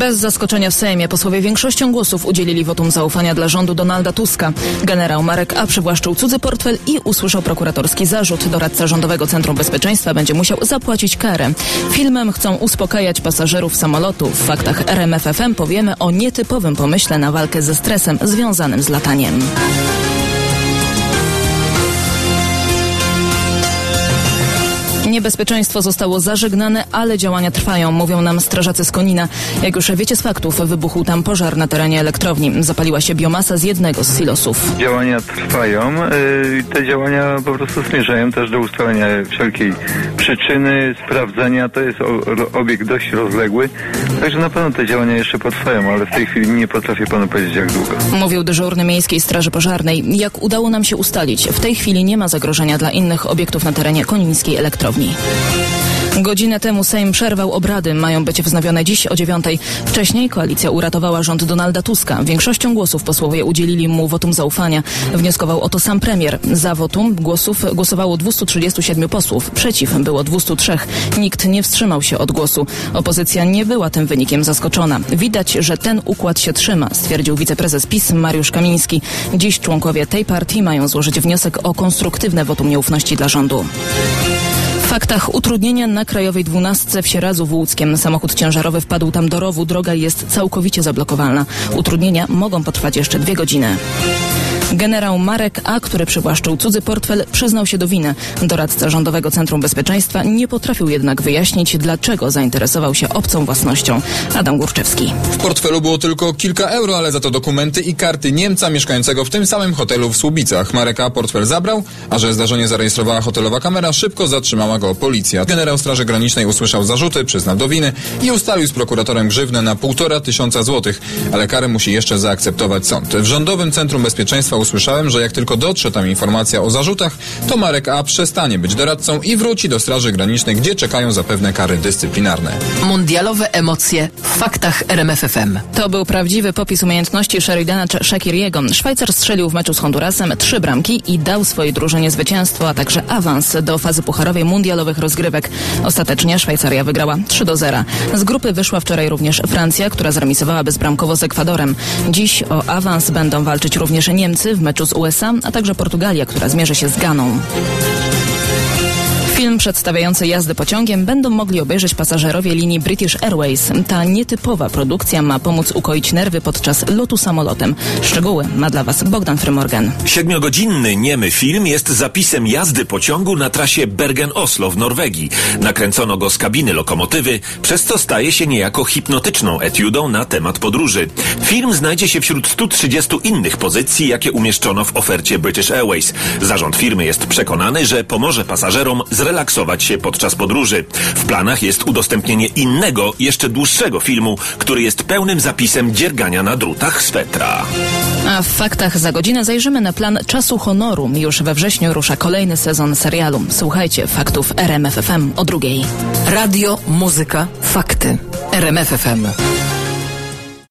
Bez zaskoczenia w Sejmie posłowie większością głosów udzielili wotum zaufania dla rządu Donalda Tuska. Generał Marek A. przywłaszczył cudzy portfel i usłyszał prokuratorski zarzut. Doradca Rządowego Centrum Bezpieczeństwa będzie musiał zapłacić karę. Filmem chcą uspokajać pasażerów samolotu. W faktach RMF FM powiemy o nietypowym pomyśle na walkę ze stresem związanym z lataniem. Niebezpieczeństwo zostało zażegnane, ale działania trwają, mówią nam strażacy z Konina. Jak już wiecie z faktów, wybuchł tam pożar na terenie elektrowni. Zapaliła się biomasa z jednego z silosów. Działania trwają. Te działania po prostu zmierzają też do ustalenia wszelkiej przyczyny, sprawdzenia. To jest obiekt dość rozległy, także na pewno te działania jeszcze potrwają, ale w tej chwili nie potrafię panu powiedzieć, jak długo. Mówił dyżurny Miejskiej Straży Pożarnej. Jak udało nam się ustalić, w tej chwili nie ma zagrożenia dla innych obiektów na terenie konińskiej elektrowni. Godzinę temu Sejm przerwał obrady. Mają być wznowione dziś o 9:00. Wcześniej koalicja uratowała rząd Donalda Tuska. Większością głosów posłowie udzielili mu wotum zaufania. Wnioskował o to sam premier. Za wotum głosowało 237 posłów. Przeciw było 203. Nikt nie wstrzymał się od głosu. Opozycja nie była tym wynikiem zaskoczona. Widać, że ten układ się trzyma, stwierdził wiceprezes PiS Mariusz Kamiński. Dziś członkowie tej partii mają złożyć wniosek o konstruktywne wotum nieufności dla rządu. W faktach utrudnienia na Krajowej 12 w Sieradzu w Łódzkiem. Samochód ciężarowy wpadł tam do rowu, droga jest całkowicie zablokowana. Utrudnienia mogą potrwać jeszcze 2 godziny. Generał Marek A., który przywłaszczył cudzy portfel, przyznał się do winy. Doradca Rządowego Centrum Bezpieczeństwa nie potrafił jednak wyjaśnić, dlaczego zainteresował się obcą własnością. Adam Górczewski. W portfelu było tylko kilka euro, ale za to dokumenty i karty Niemca mieszkającego w tym samym hotelu w Słubicach. Marek A. portfel zabrał, a że zdarzenie zarejestrowała hotelowa kamera, szybko zatrzymała go policja. Generał Straży Granicznej usłyszał zarzuty, przyznał do winy i ustalił z prokuratorem grzywnę na 1500 złotych, ale karę musi jeszcze zaakceptować sąd. W Rządowym Centrum Bezpieczeństwa usłyszałem, że jak tylko dotrze tam informacja o zarzutach, to Marek A. przestanie być doradcą i wróci do Straży Granicznej, gdzie czekają zapewne kary dyscyplinarne. Mundialowe emocje w faktach RMF FM. To był prawdziwy popis umiejętności Sheridana Shaqiriego. Szwajcar strzelił w meczu z Hondurasem 3 bramki i dał swojej drużynie zwycięstwo, a także awans do fazy pucharowej mundialowych rozgrywek. Ostatecznie Szwajcaria wygrała 3-0. Z grupy wyszła wczoraj również Francja, która zremisowała bezbramkowo z Ekwadorem. Dziś o awans będą walczyć również Niemcy w meczu z USA, a także Portugalia, która zmierzy się z Ganą. Film przedstawiający jazdy pociągiem będą mogli obejrzeć pasażerowie linii British Airways. Ta nietypowa produkcja ma pomóc ukoić nerwy podczas lotu samolotem. Szczegóły ma dla Was Bogdan Frymorgan. 7-godzinny niemy film jest zapisem jazdy pociągu na trasie Bergen-Oslo w Norwegii. Nakręcono go z kabiny lokomotywy, przez co staje się niejako hipnotyczną etiudą na temat podróży. Film znajdzie się wśród 130 innych pozycji, jakie umieszczono w ofercie British Airways. Zarząd firmy jest przekonany, że pomoże pasażerom zrelaksować się podczas podróży. W planach jest udostępnienie innego, jeszcze dłuższego filmu, który jest pełnym zapisem dziergania na drutach swetra. A w faktach za godzinę zajrzymy na plan Czasu Honoru. Już we wrześniu rusza kolejny sezon serialu. Słuchajcie faktów RMF FM o 2:00. Radio, muzyka, fakty. RMF FM.